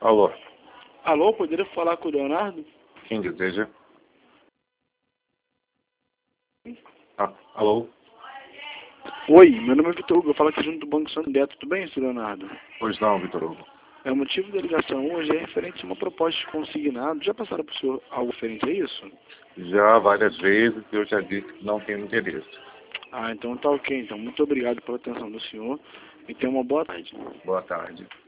Alô, Alô, poderia falar com o Leonardo? quem deseja? Alô? Oi, meu nome é Vitor Hugo, eu falo aqui junto do Banco Santander. Tudo bem, senhor Leonardo? Pois não, Vitor Hugo. O motivo da ligação hoje é referente a uma proposta de consignado. Já passaram para o senhor algo referente a isso? Já várias vezes eu já disse que não tenho interesse. Ah, então tá ok. Então, muito obrigado pela atenção do senhor e tenha uma boa tarde. Boa tarde.